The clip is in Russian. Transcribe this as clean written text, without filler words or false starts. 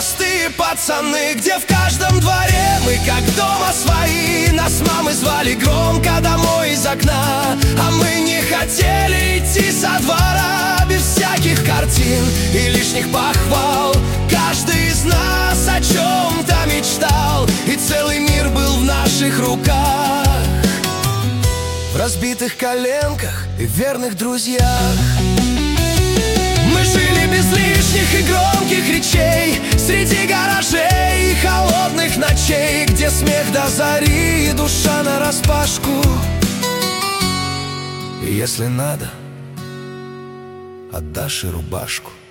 простые пацаны, где в каждом дворе мы как дома свои. Нас мамы звали громко домой из окна, а мы не хотели идти со двора без всяких картин и лишних похвал. Каждый из нас о чем-то мечтал, и целый мир был в наших руках, в разбитых коленках и верных друзьях. Мы жили без лишних и громких речей, среди гаражей и холодных ночей, где смех до зари и душа нараспашку. И если надо, отдашь и рубашку.